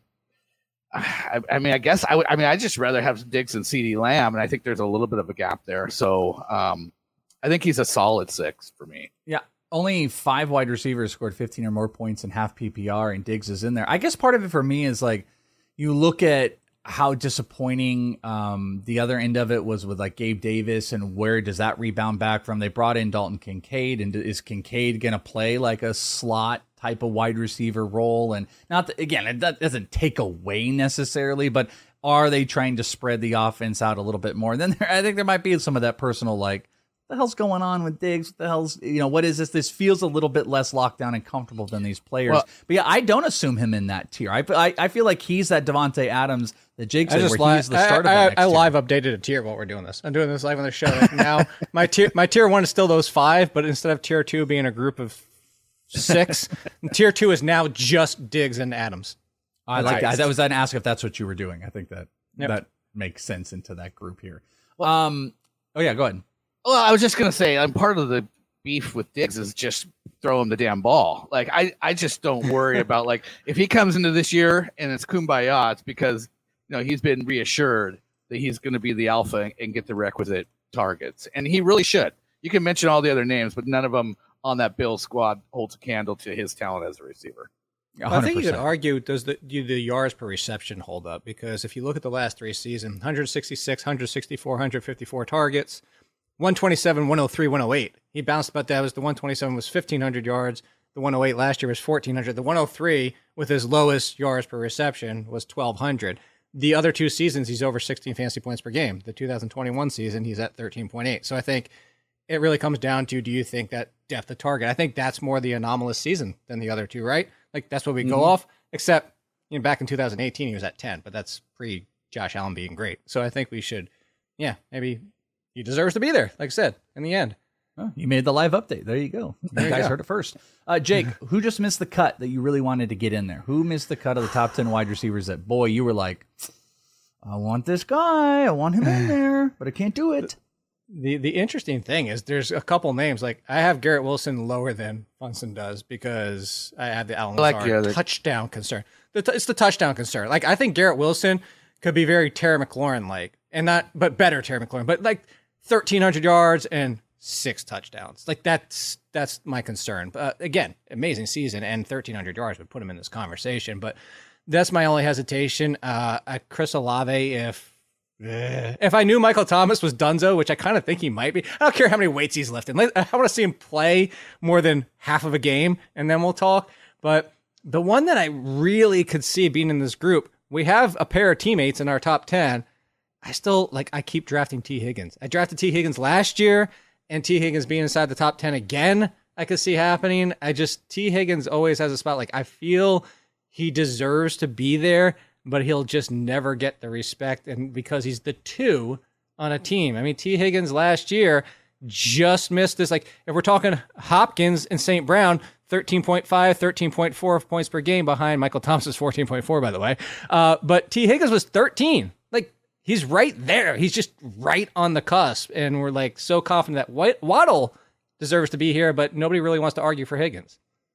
I, I mean, I guess I would. I mean, I just rather have Diggs and CeeDee Lamb, and I think there's a little bit of a gap there. So um, I think he's a solid six for me. Yeah. Only five wide receivers scored fifteen or more points in half P P R, and Diggs is in there. I guess part of it for me is like you look at how disappointing um, the other end of it was with like Gabe Davis, and where does that rebound back from? They brought in Dalton Kincaid, and is Kincaid going to play like a slot type of wide receiver role? And not that, again, that doesn't take away necessarily, but are they trying to spread the offense out a little bit more? And then there, I think there might be some of that personal like, the hell's going on with Diggs? What the hell's, you know, what is this? This feels a little bit less locked down and comfortable than these players. Well, but yeah, I don't assume him in that tier. I, I, I feel like he's that Devontae Adams that Jake I said, just where li- he's the start I, of I, that next I tier. live updated a tier while we're doing this. I'm doing this live on the show right now. My tier, my tier one is still those five, but instead of tier two being a group of six, tier two is now just Diggs and Adams. I like Nice. that. I was going to ask if that's what you were doing. I think that Yep. that makes sense into that group here. Um. Oh yeah, go ahead. Well, I was just gonna say, I'm part of the beef with Diggs is just throw him the damn ball. Like I, I just don't worry about like if he comes into this year and it's kumbaya, it's because you know he's been reassured that he's going to be the alpha and get the requisite targets, and he really should. You can mention all the other names, but none of them on that Bills squad holds a candle to his talent as a receiver. Well, I think you could argue, does the do the yards per reception hold up? Because if you look at the last three seasons, one sixty-six, one sixty-four, one fifty-four targets, one twenty-seven, one oh three, one oh eight. He bounced about that. Was the one twenty-seven was fifteen hundred yards. The one oh eight last year was fourteen hundred. The one oh three with his lowest yards per reception was twelve hundred. The other two seasons, he's over sixteen fantasy points per game. The two thousand twenty-one season, he's at thirteen point eight. So I think it really comes down to, do you think that depth of target? I think that's more the anomalous season than the other two, right? Like that's what we go Mhm. off, except you know, back in two thousand eighteen, he was at ten, but that's pre Josh Allen being great. So I think we should, yeah, maybe he deserves to be there. Like I said, in the end. Oh, you made the live update. There you go. You There you guys go. heard it first. Uh, Jake, who just missed the cut that you really wanted to get in there? Who missed the cut of the top ten wide receivers that, boy, you were like, I want this guy. I want him in there, but I can't do it. The the interesting thing is there's a couple names. Like I have Garrett Wilson lower than Funson does because I have the Allen I like Lazard your other- touchdown concern. The t- it's the touchdown concern. Like I think Garrett Wilson could be very Terry McLaurin like, and not but better Terry McLaurin, but like thirteen hundred yards and six touchdowns. Like that's that's my concern. But uh, again, amazing season and thirteen hundred yards would put him in this conversation. But that's my only hesitation. Uh, uh Chris Olave, if If I knew Michael Thomas was Dunzo, which I kind of think he might be, I don't care how many weights he's lifting. I want to see him play more than half of a game, and then we'll talk. But the one that I really could see being in this group, we have a pair of teammates in our top ten. I still, like, I keep drafting T. Higgins. I drafted T. Higgins last year, and T. Higgins being inside the top ten again, I could see happening. I just, T. Higgins always has a spot. Like, I feel he deserves to be there, but he'll just never get the respect, and because he's the two on a team. I mean, T. Higgins last year just missed this. Like, if we're talking Hopkins and Saint Brown, thirteen point five, thirteen point four points per game behind Michael Thomas's fourteen point four, by the way. Uh, but T. Higgins was thirteen. Like, he's right there. He's just right on the cusp, and we're, like, so confident that White, Waddle deserves to be here, but nobody really wants to argue for Higgins.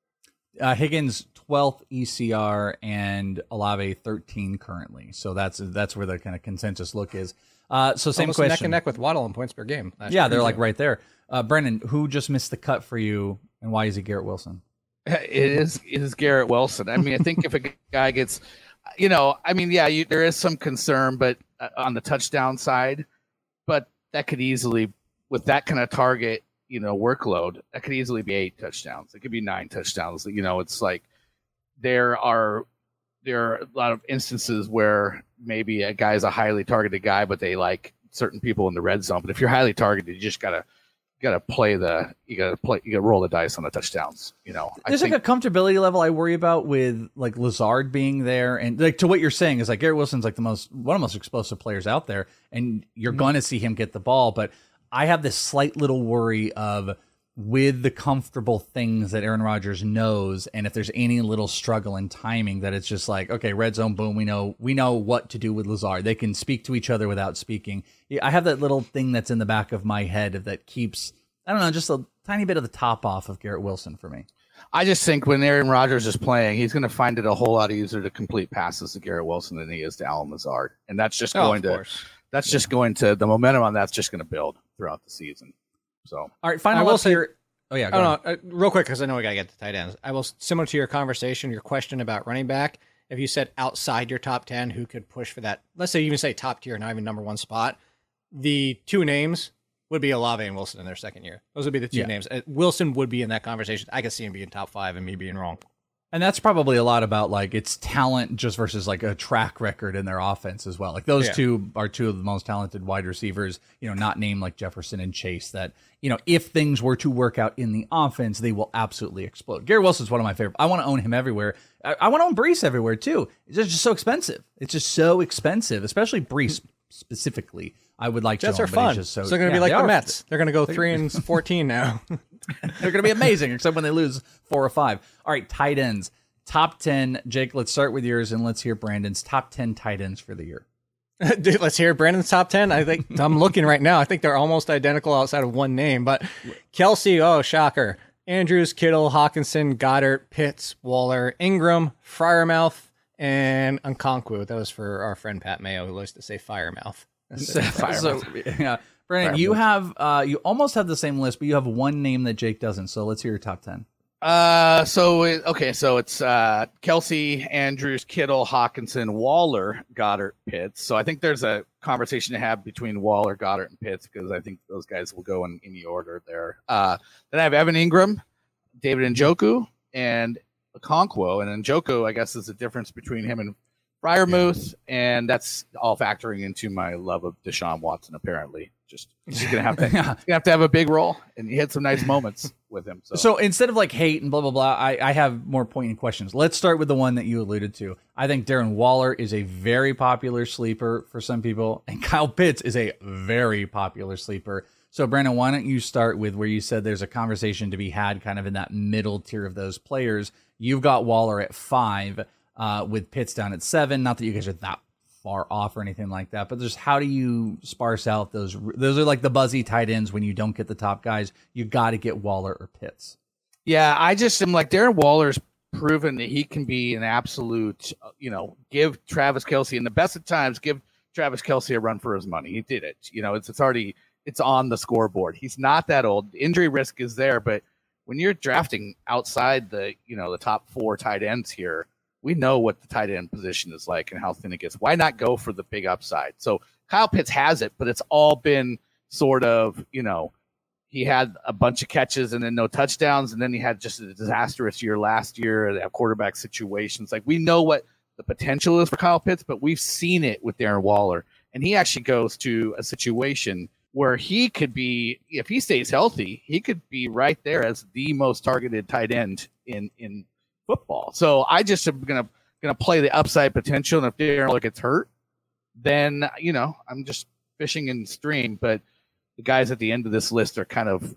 Uh, Higgins twelfth E C R and Olave thirteen currently. So that's that's where the kind of consensus look is. Uh, so same Almost question. neck and neck with Waddle in points per game. last Yeah, year. they're like right there. Uh, Brendan, who just missed the cut for you, and why is it Garrett Wilson? It is it is Garrett Wilson. I mean, I think if a guy gets, you know, I mean, yeah, you, there is some concern, but uh, on the touchdown side, but that could easily, with that kind of target, you know, workload, that could easily be eight touchdowns. It could be nine touchdowns. You know, it's like there are there are a lot of instances where maybe a guy's a highly targeted guy, but they like certain people in the red zone. But if you're highly targeted, you just gotta gotta play the you gotta play you gotta roll the dice on the touchdowns. You know, There's I think, like a comfortability level I worry about with like Lazard being there, and like to what you're saying is like Garrett Wilson's like the most one of the most explosive players out there, and you're Mm-hmm. going to see him get the ball. But I have this slight little worry of with the comfortable things that Aaron Rodgers knows, and if there's any little struggle in timing, that it's just like, okay, red zone, boom, we know we know what to do with Lazard. They can speak to each other without speaking. I have that little thing that's in the back of my head that keeps, I don't know, just a tiny bit of the top off of Garrett Wilson for me. I just think when Aaron Rodgers is playing, he's going to find it a whole lot easier to complete passes to Garrett Wilson than he is to Allen Lazard, and that's just Oh, going of to course. that's just going to the momentum on that's just going to build throughout the season. So All right, final I will up say- here. Oh yeah, go I ahead. don't know. Uh, real quick, because I know we got to get to tight ends. I will, similar to your conversation, your question about running back, if you said outside your top ten, who could push for that, let's say you even say top tier, not even number one spot, the two names would be Olave and Wilson in their second year. Those would be the two Yeah. names. Uh, Wilson would be in that conversation. I could see him being top five and me being wrong. And that's probably a lot about like it's talent just versus like a track record in their offense as well. Like those Yeah. two are two of the most talented wide receivers, you know, not named like Jefferson and Chase, that, you know, if things were to work out in the offense, they will absolutely explode. Garrett Wilson's one of my favorite. I want to own him everywhere. I, I want to own Brees everywhere too. It's just so expensive. It's just so expensive, especially Brees specifically. I would like Jets to are own, but he's fun. just so, So they're going to yeah, be like they the are. Mets. They're going to go three and fourteen now. They're going to be amazing, except when they lose four or five. All right, tight ends. Top ten. Jake, let's start with yours, and let's hear Brandon's top ten tight ends for the year. Dude, let's hear Brandon's top ten. I think I'm looking right now. I think they're almost identical outside of one name, but Kelsey, oh, shocker. Andrews, Kittle, Hawkinson, Goddard, Pitts, Waller, Ingram, Fryermouth, and Nkonkwo. That was for our friend Pat Mayo, who likes to say Firemouth. So, so, yeah. Brandon, you have uh, you almost have the same list, but you have one name that Jake doesn't. So let's hear your top ten. Uh, so it, okay, so it's uh Kelsey, Andrews, Kittle, Hawkinson, Waller, Goddard, Pitts. So I think there's a conversation to have between Waller, Goddard, and Pitts because I think those guys will go in any order there. Uh, then I have Evan Ingram, David Njoku, and Okonkwo. And Njoku, I guess, is the difference between him and Freiermuth, and that's all factoring into my love of Deshaun Watson. Apparently, just he's gonna have to, he's gonna have to have a big role, and he had some nice moments with him. So. so instead of like hate and blah blah blah, I, I have more poignant questions. Let's start with the one that you alluded to. I think Darren Waller is a very popular sleeper for some people, and Kyle Pitts is a very popular sleeper. So Brandon, why don't you start with where you said there's a conversation to be had, kind of in that middle tier of those players. You've got Waller at five. Uh, with Pitts down at seven. Not that you guys are that far off or anything like that, but just how do you sparse out those? Those are like the buzzy tight ends when you don't get the top guys. You got to get Waller or Pitts. Yeah, I just am like Darren Waller's proven that he can be an absolute, you know, give Travis Kelce in the best of times, give Travis Kelce a run for his money. He did it. You know, it's it's already it's on the scoreboard. He's not that old. Injury risk is there, but when you're drafting outside the, you know, the top four tight ends here, we know what the tight end position is like and how thin it gets. Why not go for the big upside? So Kyle Pitts has it, but it's all been sort of, you know, he had a bunch of catches and then no touchdowns. And then he had just a disastrous year last year. They have quarterback situations. Like, we know what the potential is for Kyle Pitts, but we've seen it with Darren Waller. And he actually goes to a situation where he could be, if he stays healthy, he could be right there as the most targeted tight end in, in, football. So I just am gonna gonna play the upside potential, and if Darren Waller gets hurt, then you know I'm just fishing in the stream. But the guys at the end of this list are kind of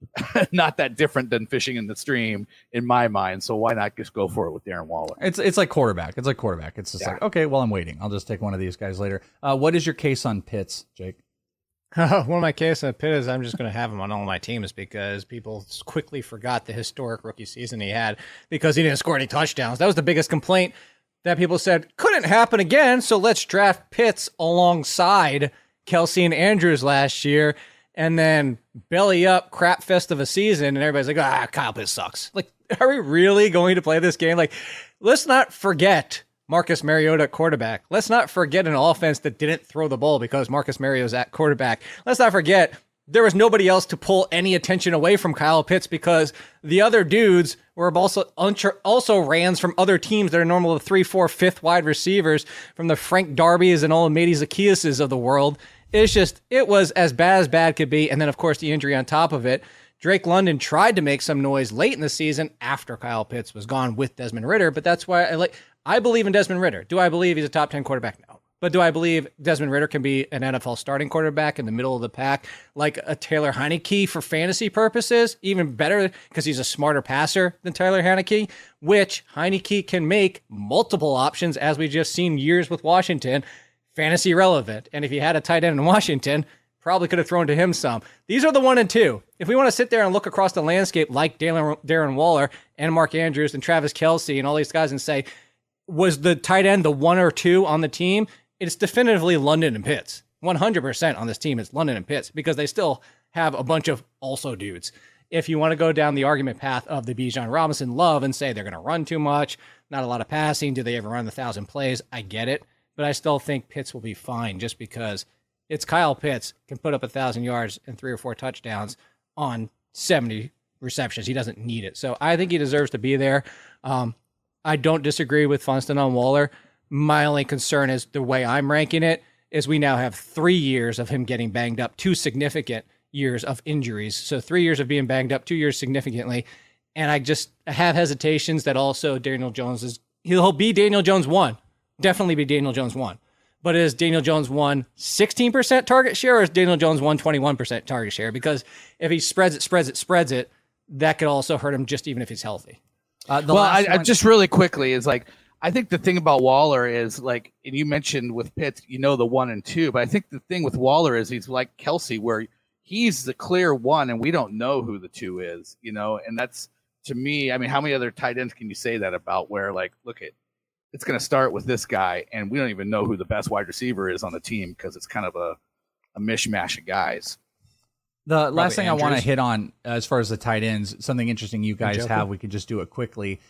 not that different than fishing in the stream in my mind. So why not just go for it with Darren Waller? It's it's like quarterback. It's like quarterback. It's just yeah. like, okay, well, I'm waiting. I'll just take one of these guys later. Uh, what is your case on Pitts, Jake? One of my case on Pitt is I'm just going to have him on all my teams because people quickly forgot the historic rookie season he had because he didn't score any touchdowns. That was the biggest complaint that people said couldn't happen again. So let's draft Pitts alongside Kelce and Andrews last year, and then belly up crap fest of a season, and everybody's like, ah, Kyle Pitts sucks. Like, are we really going to play this game? Like, let's not forget Marcus Mariota at quarterback. Let's not forget an offense that didn't throw the ball because Marcus Mariota's at quarterback. Let's not forget there was nobody else to pull any attention away from Kyle Pitts because the other dudes were also also rans from other teams that are normal the three, four, fifth wide receivers from the Frank Darby's and Olamide Zacchaeus of the world. It's just, it was as bad as bad could be. And then, of course, the injury on top of it. Drake London tried to make some noise late in the season after Kyle Pitts was gone with Desmond Ridder, but that's why I like. I believe in Desmond Ridder. Do I believe he's a top ten quarterback? No. But do I believe Desmond Ridder can be an N F L starting quarterback in the middle of the pack, like a Taylor Heineke for fantasy purposes? Even better because he's a smarter passer than Taylor Heineke, which Heineke can make multiple options, as we just seen years with Washington, fantasy relevant. And if he had a tight end in Washington, probably could have thrown to him some. These are the one and two. If we want to sit there and look across the landscape like Darren Waller and Mark Andrews and Travis Kelce and all these guys and say, was the tight end the one or two on the team? It's definitively London and Pitts. one hundred percent on this team is London and Pitts because they still have a bunch of also dudes. If you want to go down the argument path of the Bijan Robinson love and say they're going to run too much, not a lot of passing, do they ever run the thousand plays? I get it, but I still think Pitts will be fine just because it's Kyle Pitts, can put up a thousand yards and three or four touchdowns on seventy receptions. He doesn't need it. So I think he deserves to be there. Um, I don't disagree with Funston on Waller. My only concern is the way I'm ranking it is we now have three years of him getting banged up, two significant years of injuries. So three years of being banged up, two years significantly. And I just have hesitations that also Daniel Jones is, he'll be Daniel Jones one, definitely be Daniel Jones one. But is Daniel Jones one sixteen percent target share or is Daniel Jones one twenty-one percent target share? Because if he spreads it, spreads it, spreads it, that could also hurt him just even if he's healthy. Uh, well, I, I just really quickly is like, I think the thing about Waller is like, and you mentioned with Pitts, you know, the one and two, but I think the thing with Waller is he's like Kelce, where he's the clear one and we don't know who the two is, you know, and that's to me, I mean, how many other tight ends can you say that about where like, look at, it's going to start with this guy and we don't even know who the best wide receiver is on the team because it's kind of a, a mishmash of guys. The Probably last thing Andrews. I want to hit on as far as the tight ends, something interesting you guys have, we can just do it quickly,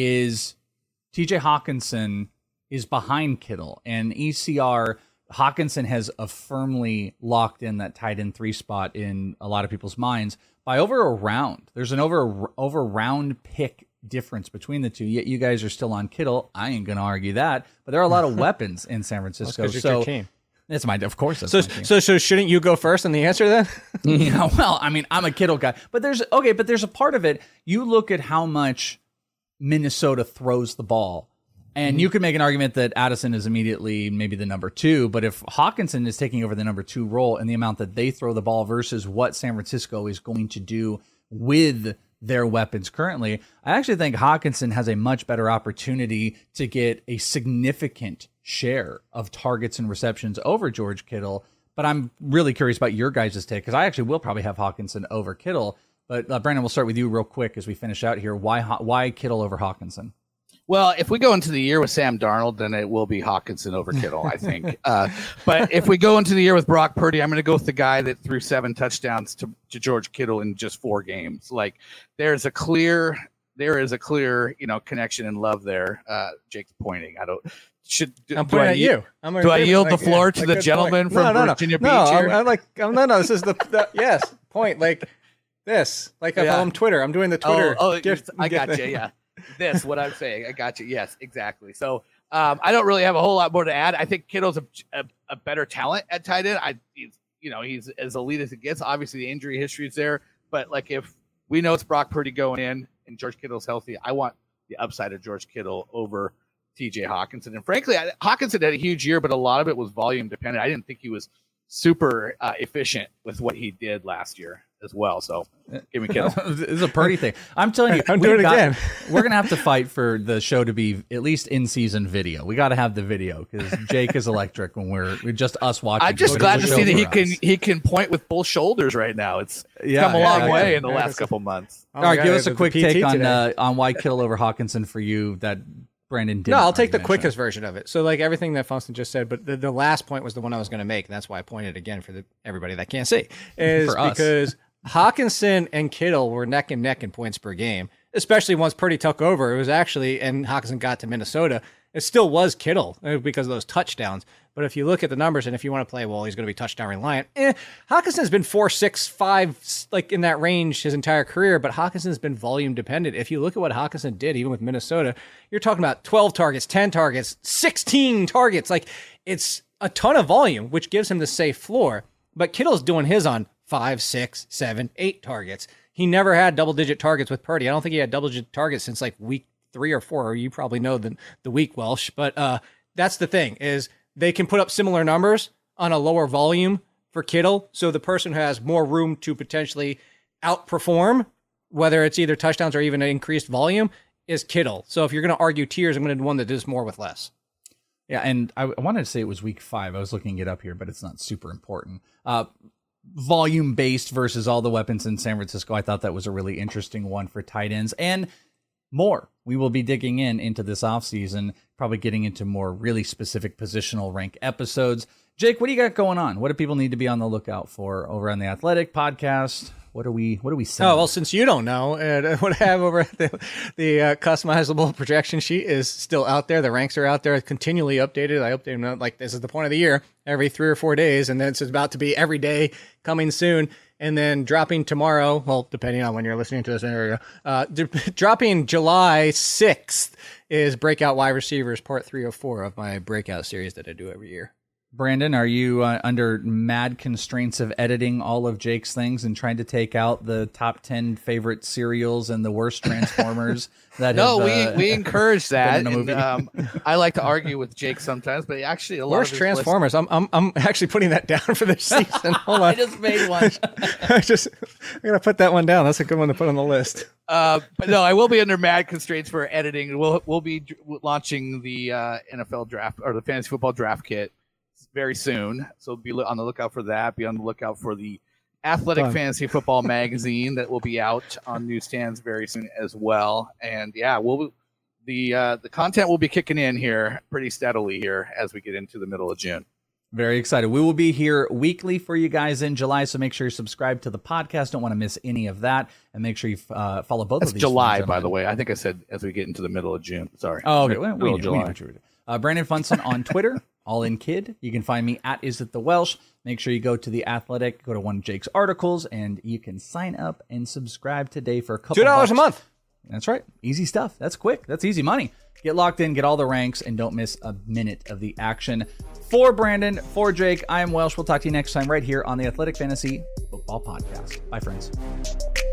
is T J Hawkinson is behind Kittle, and E C R, Hawkinson has a firmly locked in that tight end three spot in a lot of people's minds by over a round. There's an over over round pick difference between the two. Yet you guys are still on Kittle. I ain't going to argue that. But there are a lot of weapons in San Francisco. That's 'cause so you're your team. That's my, of course. That's So, my team. so, so shouldn't you go first in the answer then? Yeah, well, I mean, I'm a Kittle guy, but there's okay, but there's a part of it. You look at how much Minnesota throws the ball, and you could make an argument that Addison is immediately maybe the number two. But if Hawkinson is taking over the number two role and the amount that they throw the ball versus what San Francisco is going to do with their weapons currently, I actually think Hawkinson has a much better opportunity to get a significant share of targets and receptions over George Kittle. But I'm really curious about your guys' take, because I actually will probably have Hawkinson over Kittle. But uh, Brandon, we'll start with you real quick as we finish out here. Why why Kittle over Hawkinson? Well, if we go into the year with Sam Darnold, then it will be Hawkinson over Kittle, I think. uh, but if we go into the year with Brock Purdy, I'm going to go with the guy that threw seven touchdowns to, to George Kittle in just four games. Like, there's a clear, there is a clear, you know, connection and love there. Uh, Jake's pointing. I don't. Should I'm do pointing I, at you. I'm do I yield like, the floor yeah, to like, the good gentleman point. from no, no, Virginia no. Beach No, here? I'm, I'm like, I'm, no, no. This is the, the yes point. Like this. Like if Yeah. I'm Twitter, I'm doing the Twitter. Oh, oh gift, I got gift. you. Yeah, this what I'm saying. I got you. Yes, exactly. So um, I don't really have a whole lot more to add. I think Kittle's a, a, a better talent at tight end. I, he's, you know, he's as elite as it gets. Obviously, the injury history is there, but like if we know it's Brock Purdy going in and George Kittle's healthy, I want the upside of George Kittle over T J Hawkinson. And frankly, I, Hawkinson had a huge year, but a lot of it was volume dependent. I didn't think he was super uh, efficient with what he did last year as well. So give me Kittle. This is a Purdy thing. I'm telling you, I'm we've doing it got- again. We're gonna have to fight for the show to be at least in season video. We got to have the video because Jake is electric when we're, we're just us watching. I'm just So glad it's to a see show that he for can us. he can point with both shoulders right now. It's Yeah, come a yeah, long yeah, way yeah. in the Yeah, last that's- couple months. Oh All my right, God, give us the- a the quick P T take on today. uh, on why Kittle over Hawkinson for you that Brandon didn't. No, I'll take the already quickest version of it. So, like everything that Funston just said, but the, the last point was the one I was going to make, and that's why I pointed again for the, everybody that can't see, is For us. because Hawkinson and Kittle were neck and neck in points per game, especially once Purdy took over. It was actually, and Hawkinson got to Minnesota, it still was Kittle uh, because of those touchdowns. But if you look at the numbers, and if you want to play, well, he's going to be touchdown reliant. Eh, Hawkinson's been four, six, five, like in that range his entire career, but Hawkinson's been volume dependent. If you look at what Hawkinson did, even with Minnesota, you're talking about twelve targets, ten targets, sixteen targets. Like it's a ton of volume, which gives him the safe floor. But Kittle's doing his on five, six, seven, eight targets. He never had double digit targets with Purdy. I don't think he had double digit targets since like week three or four. Or you probably know the the week, Welsh. But uh, that's the thing is they can put up similar numbers on a lower volume for Kittle. So the person who has more room to potentially outperform, whether it's either touchdowns or even an increased volume, is Kittle. So if you're going to argue tiers, I'm going to do one that does more with less. Yeah, and I, I wanted to say it was week five. I was looking it up here, but it's not super important. Uh, volume based versus all the weapons in San Francisco. I thought that was a really interesting one for tight ends and more. We will be digging in into this offseason, probably getting into more really specific positional rank episodes. Jake, what do you got going on? What do people need to be on the lookout for over on the Athletic podcast? What are we What are we saying? Oh, well, since you don't know, uh, what I have over at the, the uh, customizable projection sheet is still out there. The ranks are out there, continually updated. I update them like this is the point of the year, every three or four days, and then it's about to be every day coming soon. And then dropping tomorrow, well, depending on when you're listening to this area, uh, d- dropping July sixth is Breakout Wide Receivers, part three oh four of my breakout series that I do every year. Brandon, are you uh, under mad constraints of editing all of Jake's things and trying to take out the top ten favorite cereals and the worst Transformers that No, have, uh, we we encourage that. in a And, movie? um, I like to argue with Jake sometimes, but actually, a lot Worst of his Transformers. I'm, I'm I'm actually putting that down for this season. Hold on. I just made one. I just I'm gonna put that one down. That's a good one to put on the list. Uh, but no, I will be under mad constraints for editing. We'll we'll be d- launching the uh, N F L draft or the fantasy football draft kit very soon. So be on the lookout for that. Be on the lookout for the Athletic Fun. Fantasy Football magazine that will be out on newsstands very soon as well. And yeah, we'll the uh, the content will be kicking in here pretty steadily here as we get into the middle of June. Very excited. We will be here weekly for you guys in July, so make sure you subscribe to the podcast. Don't want to miss any of that, and make sure you uh, follow both That's of these. July, things by on- the way. I think I said as we get into the middle of June. Sorry. Oh, okay. Middle Well, of we, we, July. know what you were doing. Uh, Brandon Funson on Twitter, all in kid. You can find me at Is It The Welsh. Make sure you go to The Athletic, go to one of Jake's articles, and you can sign up and subscribe today for a couple Two dollars a bucks. month. That's right. Easy stuff. That's quick. That's easy money. Get locked in, get all the ranks, and don't miss a minute of the action. For Brandon, for Jake, I am Welsh. We'll talk to you next time right here on the Athletic Fantasy Football Podcast. Bye, friends.